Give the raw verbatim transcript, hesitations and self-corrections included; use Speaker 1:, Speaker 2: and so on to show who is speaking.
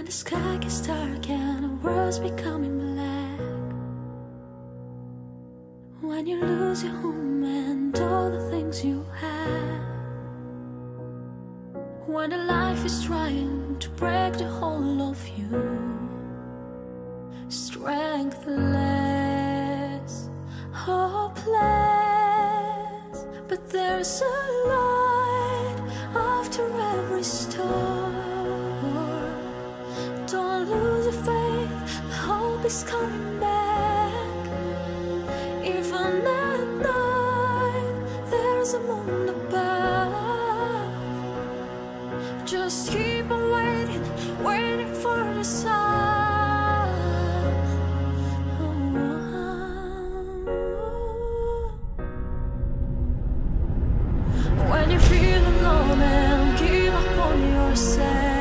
Speaker 1: When the sky gets dark and the world's becoming black, when you lose your home and all the things you have, when the life is trying to break the whole of you, strengthless, hopeless, but there's a light after every storm. Don't lose your faith, the hope is coming back. Even at night, there's a moon above. Just keep on waiting, waiting for the sun. Oh. When you feel alone and give up on yourself,